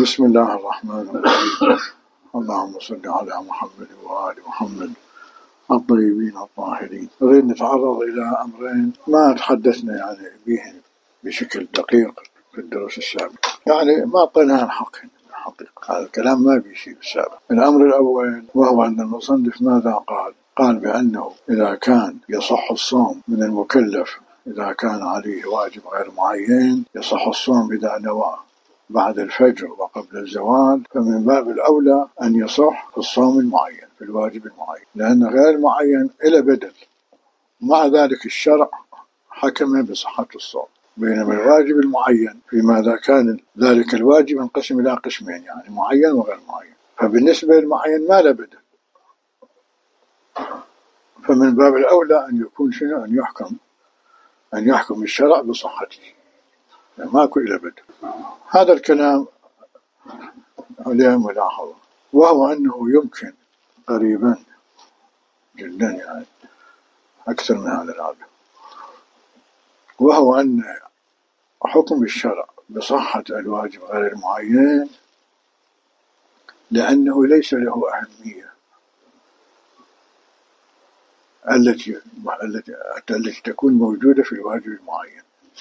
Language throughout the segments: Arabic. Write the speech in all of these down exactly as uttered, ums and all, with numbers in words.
بسم الله الرحمن الرحيم. اللهم صل على محمد وآل محمد الطيبين الطاهرين. نريد نتعرض إلى أمرين ما تحدثنا يعني بهم بشكل دقيق في الدروس السابقة، يعني ما أعطيناها الحق الحقيقة، هذا الكلام ما بيشي بالسابق. الأمر الأول وهو أن المصنف ماذا قال؟ قال بأنه إذا كان يصح الصوم من المكلف إذا كان عليه واجب غير معين، يصح الصوم إذا نوى بعد الفجر وقبل الزوال، فمن باب الأولى أن يصح في الصوم المعين في الواجب المعين، لأن غير المعين إلى بدل. مع ذلك الشرع حكم بصحة الصوم، بينما الواجب المعين فيما إذا كان ذلك الواجب ينقسم إلى قسمين، يعني معين وغير معين، فبالنسبة للمعين ما لا بدل، فمن باب الأولى أن يكون شنو أن يحكم أن يحكم الشرع بصحته، يعني ماكو إلى بدل. هذا الكلام عليه ملاحظة، وهو أنه يمكن قريبا جدا يعني أكثر من هذا العدد، وهو أن حكم الشرع بصحة الواجب غير المعين لأنه ليس له أهمية التي التي التي تكون موجودة في الواجب المعين،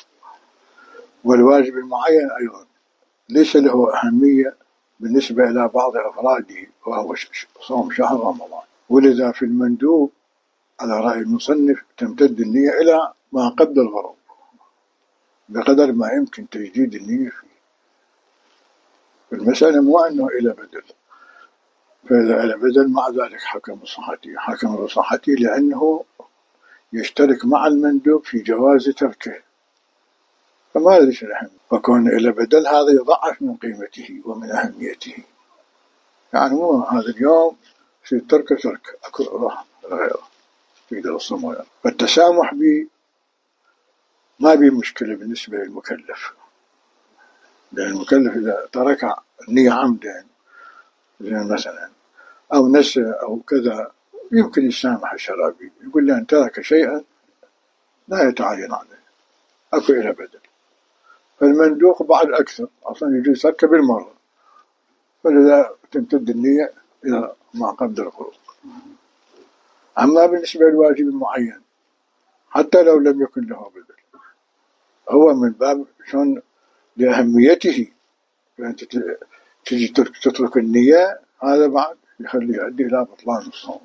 والواجب المعين أيضا ليس له أهمية بالنسبة إلى بعض أفراده وهو صوم شهر رمضان. ولذا في المندوب على رأي المصنف تمتد النية إلى ما قبل الغروب بقدر ما يمكن تجديد النية فيه. المسألة مو أنه إلى بدل، فإذا إلى بدل مع ذلك حكم بصحته حكم بصحته لأنه يشترك مع المندوب في جواز تركه، فما ليش الأهم، فكون إلى بدل هذا يضعف من قيمته ومن أهميته. يعني مو هذا اليوم في ترك ترك أكل راح غيره تقدر الصوم، فالتسامح به ما بي مشكلة بالنسبة للمكلف، لأن المكلف إذا ترك النية عمدا زي مثلا أو نسى أو كذا يمكن يسامح الشرابي، يقول له أن ترك شيئا لا يتعين عليه أكو إلى بدل. فالمندوق بعد أكثر أصلا يجوز تركه بالمرة، فلذا تمتد النية إلى ما قبل الغروب. أما بالنسبة للواجب المعين حتى لو لم يكن له بدل، هو من باب شون لأهميته، فأنت تجي تترك النية هذا بعد يخلي يؤدي إلى بطلان الصوم،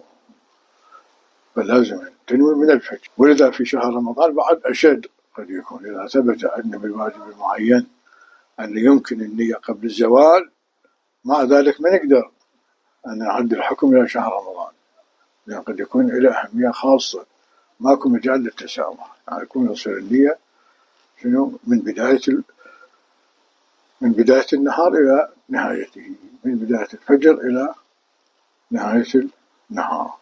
فلازم تنوي من الفجر. ولذا في شهر رمضان بعد أشد قد يكون إذا ثبت أن بالواجب المعين أن يمكن النية قبل الزوال، مع ذلك ما نقدر أن نعد الحكم إلى شهر رمضان، لأن قد يكون إلى أهمية خاصة ماكو مجال للتسامح، يعني يكون يصير النية شنو من بداية ال... من بداية النهار إلى نهايته، من بداية الفجر إلى نهاية النهار.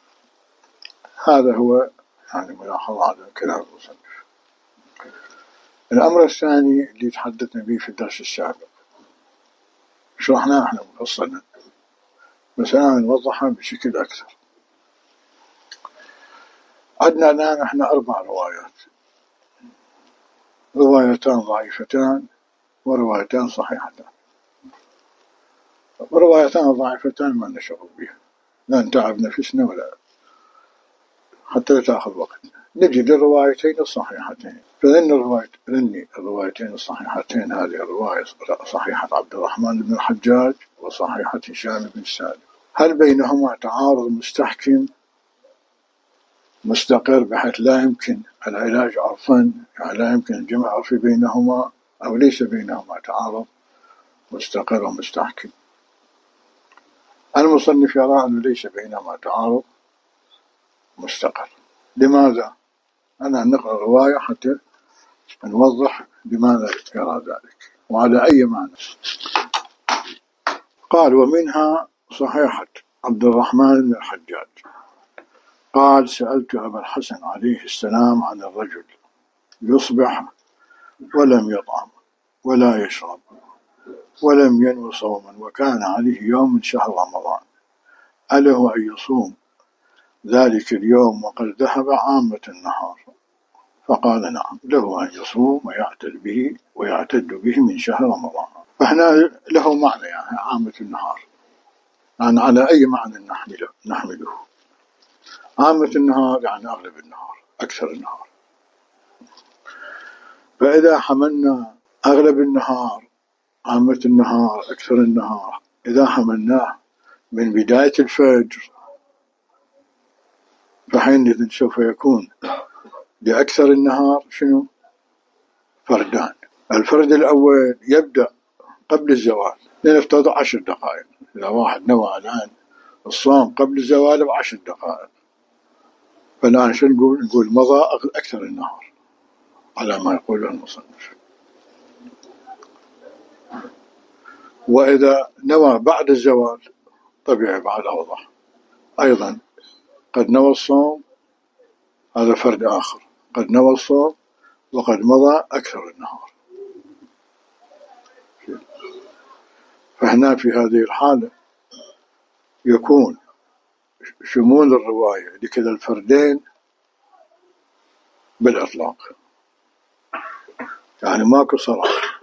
هذا هو يعني ملاحظة على كلام المصنف. الأمر الثاني اللي تحدثنا به في الدرس السابق شرحناه احنا مفصلا، بس أنا نوضحها بشكل أكثر. عندنا الآن احنا أربع روايات، روايتان ضعيفتان وروايتان صحيحتان. وروايتان ضعيفتان ما نشغل بها، لا نتعب نفسنا ولا حتى لا تأخذ وقت. نجي للروايتين الصحيحتين، فإن الرواية إني الروايتين الصحيحتين هذه الرواية صحيحة عبد الرحمن بن الحجاج وصحيحة هشام بن سالم، هل بينهما تعارض مستحكم مستقر بحيث لا يمكن العلاج عرفا، يعني لا يمكن الجمع عرفي بينهما، أو ليس بينهما تعارض مستقر ومستحكم؟ المصنف يرى أنه ليس بينهما تعارض مستقر. لماذا؟ أنا نقرأ الرواية حتى نوضح لماذا يرى ذلك وعلى أي معنى. قال ومنها صحيحة عبد الرحمن بن الحجاج قال سألت أبا الحسن عليه السلام عن الرجل يصبح ولم يطعم ولا يشرب ولم ينوي صوما وكان عليه يوم من شهر رمضان، أله أن يصوم ذلك اليوم وقد ذهب عامة النهار؟ فقال نعم، له أن يصوم ويعتد به ويعتد به من شهر رمضان. فإحنا له معنى يعني عامة النهار، يعني على أي معنى نحمله نحمله عامة النهار يعني أغلب النهار، أكثر النهار. فإذا حملنا أغلب النهار، عامة النهار، أكثر النهار، إذا حملناه من بداية الفجر فحينئذ سوف يكون لأكثر النهار شنو؟ فردان. الفرد الأول يبدأ قبل الزوال، لنفترض عشر دقائق. إذا واحد نوى الآن الصوم قبل الزوال بعشر دقائق، فالآن شو نقول؟ نقول مضى أكثر النهار على ما يقوله المصنف. وإذا نوى بعد الزوال طبيعي بعد أوضح، أيضا قد نوى الصوم، هذا فرد آخر، قد نوى الصوم وقد مضى أكثر النهار. فهنا في هذه الحالة يكون شمول الرواية لكذا الفردين بالإطلاق، يعني ماكو صراحة،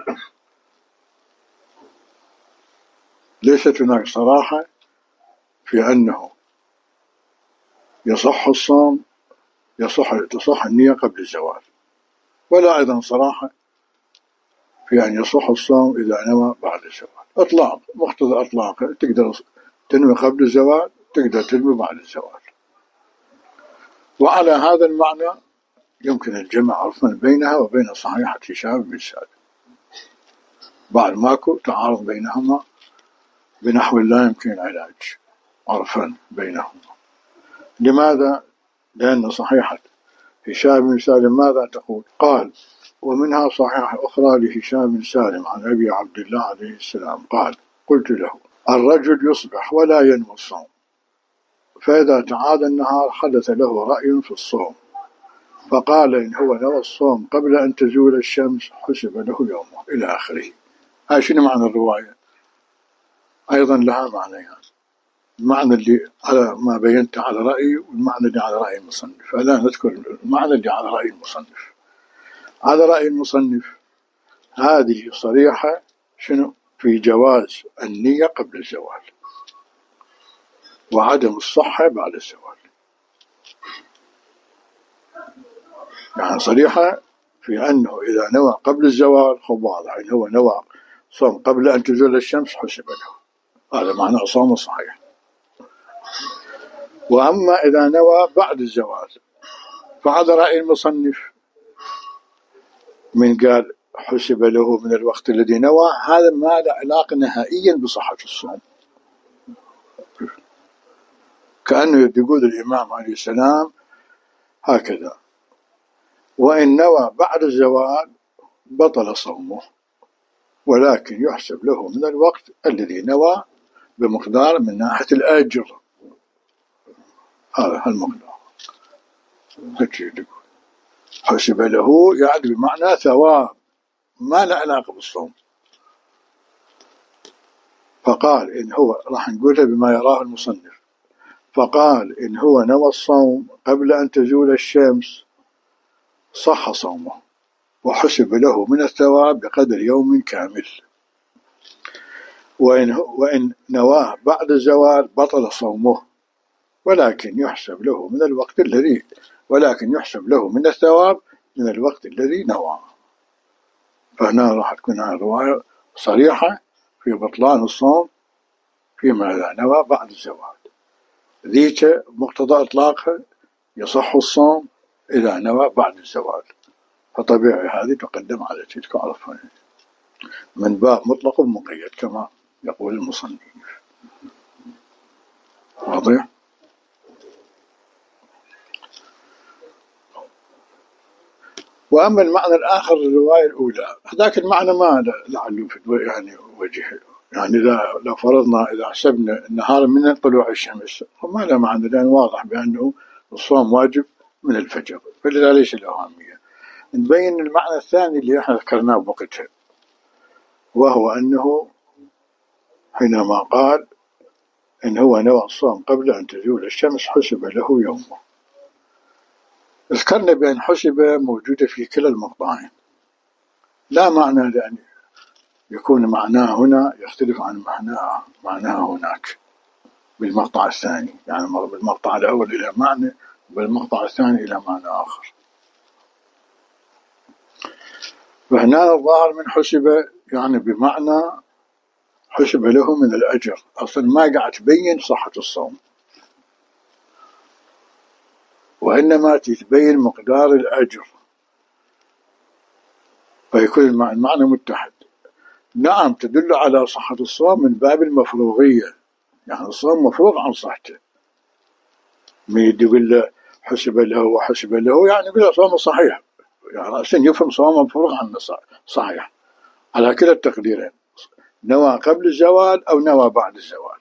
ليست هناك صراحة في أنه يصح الصوم، يصح تصح النية قبل الزوال، ولا أيضا صراحة في أن يصح الصوم إذا نوى بعد الزوال. إطلاق، مقتضى إطلاق، تقدر تنوي قبل الزوال، تقدر تنوي بعد الزوال. وعلى هذا المعنى يمكن الجمع عرفا بينها وبين صحيحة هشام بن سالم، بعد ماكو تعارض بينهما بنحو لا يمكن العلاج عرفا بينهما. لماذا؟ لأن صحيحة هشام بن سالم ماذا تقول؟ قال: ومنها صحيحة أخرى لهشام بن سالم عن أبي عبد الله عليه السلام قال: قلت له: الرجل يصبح ولا ينوي الصوم، فإذا تعاد النهار حدث له رأي في الصوم، فقال: إن هو نوى الصوم قبل أن تزول الشمس حسب له يومه، إلى آخره. هاي شنو معنى الرواية؟ أيضا لها معنيان، يعني المعنى اللي على ما بينت على رأيي، والمعنى اللي على رأي المصنف. فلا نذكر المعنى اللي على رأي المصنف. على رأي المصنف هذه صريحة شنو؟ في جواز النية قبل الزوال وعدم الصحة بعد الزوال، يعني صريحة في أنه إذا نوى قبل الزوال خب واضح إن هو نوى صوم قبل أن تزول الشمس حسب له، هذا معنى صوم صحيح. وأما إذا نوى بعد الزوال فعلى رأي المصنف من قال حسب له من الوقت الذي نوى، هذا ما له علاقة نهائيا بصحة الصوم، كأنه يقول الإمام عليه السلام هكذا: وإن نوى بعد الزوال بطل صومه، ولكن يحسب له من الوقت الذي نوى بمقدار من ناحية الأجر، هذا المقدار. حسب له يعني بمعنى ثواب، ما له علاقة بالصوم. فقال إن هو راح نقولها بما يراه المصنف، فقال إن هو نوى الصوم قبل أن تزول الشمس صح صومه وحسب له من الثواب بقدر يوم كامل، وإن, وإن نواه بعد الزوال بطل صومه، ولكن يحسب له من الوقت الذي ولكن يحسب له من الثواب من الوقت الذي نوى. فهنا راح تكون الرواية صريحة في بطلان الصوم فيما إذا نوى بعد الزوال، ذيك مقتضى إطلاقها يصح الصوم إذا نوى بعد الزوال، فطبيعي هذه تقدم على تلك عرفا من باب مطلق ومقيد كما يقول المصنف. واضح؟ وأما المعنى الآخر للرواية الأولى، هذاك المعنى ما لعله في يعني وجه، يعني إذا لو فرضنا إذا حسبنا النهار من طلوع الشمس فما له معنى، لأن واضح بأنه الصوم واجب من الفجر، فلذا ليس له أهمية. نبين المعنى الثاني اللي احنا ذكرناه بوقتها، وهو أنه حينما قال إن هو نوى الصوم قبل أن تزول الشمس حسب له يومه، ذكرنا بأن حسب موجودة في كلا المقطعين، لا معنى لأن يكون معناه هنا يختلف عن معناه معناه هناك بالمقطع الثاني، يعني بالمقطع الأول إلى معنى، بالمقطع الثاني إلى معنى آخر. فهنا الظاهر من حسب يعني بمعنى حسب له من الأجر، أصلا ما قاعد تبين صحة الصوم، وإنما تتبين مقدار الأجر، فيكون المعنى متحد. نعم تدل على صحة الصوم من باب المفروغية، يعني الصوم مفروغ عن صحته، ما يقول له حسب له وحسب له يعني يقول له صومه صحيح، يعني رأسا يفهم صومه مفروغ عنه صحيح على كلا التقديرين، نوى قبل الزوال أو نوى بعد الزوال.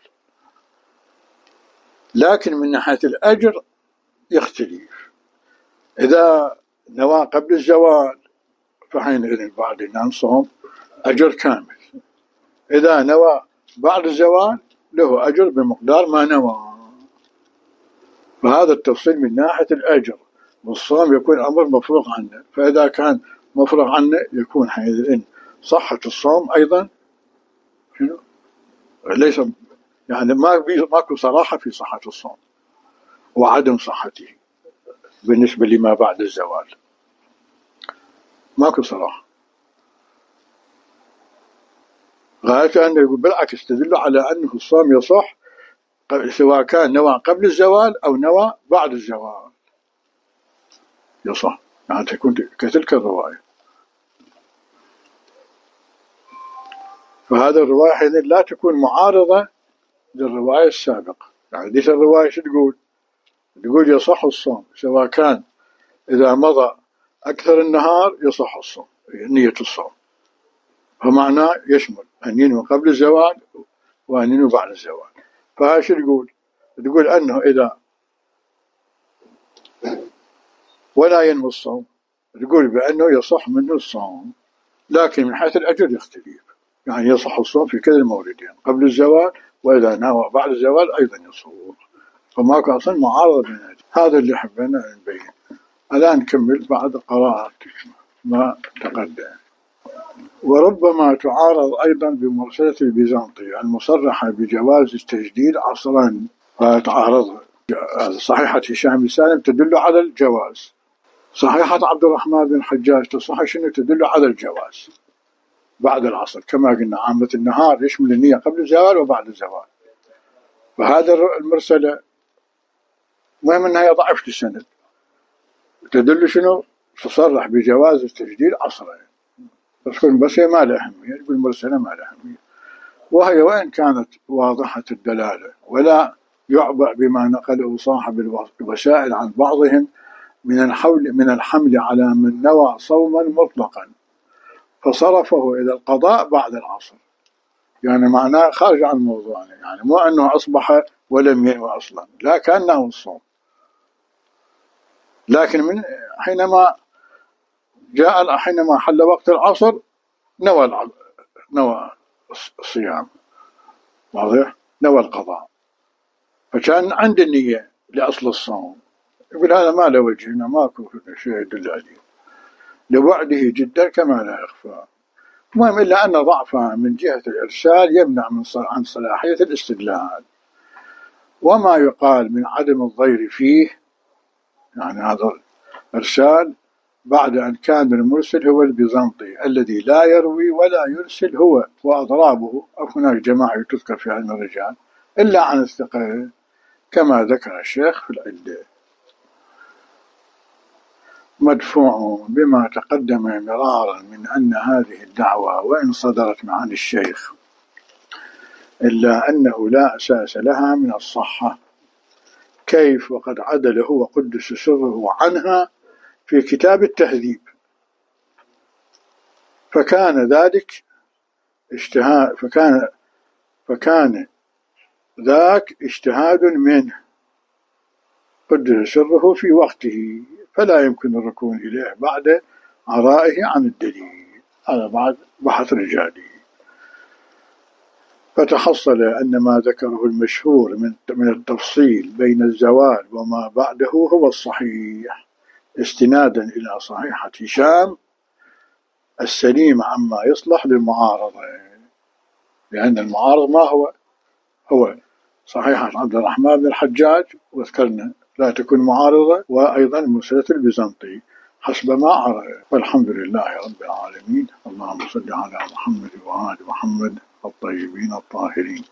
لكن من ناحية الأجر يختلف، إذا نوى قبل الزوال فحينئذ بعد أن صوم أجر كامل، إذا نوى بعد الزوال له أجر بمقدار ما نوى. فهذا التفصيل من ناحية الأجر، والصوم يكون أمر مفروغ عنه، فإذا كان مفروغ عنه يكون حينئذ صحة الصوم أيضا شنو؟ ليس يعني ما ماكو صراحة في صحة الصوم وعدم صحته بالنسبة لما بعد الزوال، ماكو صراحة. غاية أنه يقول بالعكس تدل على أنه الصوم يصح سواء كان نوى قبل الزوال أو نوى بعد الزوال يصح، يعني تكون كتلك الرواية. فهذا الرواية لا تكون معارضة للرواية السابقة. يعني ديش الرواية شو تقول؟ تقول يصح الصوم سواء كان إذا مضى أكثر النهار يصح الصوم، نية الصوم، فمعناه يشمل أن ينوي قبل الزوال وأن ينوي بعد الزوال. فهذا شو تقول؟ تقول أنه إذا ولا ينوي الصوم تقول بأنه يصح منه الصوم، لكن من حيث الأجر يختلف، يعني يصح الصوم في كلا الموردين قبل الزوال، وإذا نوى بعد الزوال أيضا يصوم، فماكو أصلا معارضة بين هذا اللي حبينا نبين. الآن نكمل بعد قراءة ما تقدم. وربما تعارض أيضا بمرسلة البيزنطي المصرحة بجواز التجديد عصرا، فتعارض صحيحة هشام بن سالم تدل على الجواز، صحيحة عبد الرحمن بن حجاج تصح شنو تدل على الجواز بعد العصر، كما قلنا عامة النهار يشمل النية قبل الزوال وبعد الزوال. فهذا المرسلة مهم أنها ضعيفة السند، تدل شنو تصرح بجواز التجديد عصرا، بس هي ما لها أهمية، تقول مرسلة ما لها أهمية، وهي وإن كانت واضحة الدلالة ولا يعبأ بما نقله صاحب الوسائل عن بعضهم من الحول من الحمل على من نوى صوما مطلقا فصرفه إلى القضاء بعد العصر، يعني معناه خارج عن موضوعنا، يعني مو أنه أصبح ولم ينوي أصلا، لا كأنه الصوم، لكن من حينما جاء حينما حل وقت العصر نوى نوى الصيام، واضح؟ نوى القضاء، فكان عند النية لأصل الصوم. يقول هذا ما له وجه، هنا ماكو شيء يدل عليه لبعده جدا كما لا يخفى. المهم إلا أن ضعفها من جهة الإرسال يمنع من عن صلاحية الاستدلال، وما يقال من عدم الضير فيه، يعني هذا الإرسال بعد أن كان المرسل هو البيزنطي الذي لا يروي ولا يرسل هو وأضرابه، أو هناك جماعة تذكر في علم الرجال إلا عن الثقة كما ذكر الشيخ في العدة، مدفوع بما تقدم مرارا من أن هذه الدعوة وإن صدرت عن الشيخ إلا أنه لا أساس لها من الصحة، كيف وقد عدل هو قدس سره عنها في كتاب التهذيب، فكان ذلك اجتهاد فكان فكان ذاك اجتهاد منه قدس سره في وقته، فلا يمكن الركون إليه بعد عرائه عن الدليل، هذا بعد بحث رجالي. فتحصل أن ما ذكره المشهور من من التفصيل بين الزوال وما بعده هو الصحيح، استنادا إلى صحيحة هشام السليم عما يصلح للمعارضة، لأن المعارض ما هو هو صحيح عبد الرحمن بن الحجاج وذكرنا لا تكون معارضة، وأيضا مسألة البيزنطي حسب ما عرف. والحمد لله رب العالمين. اللهم صل على محمد وآل محمد الطيبين الطاهرين.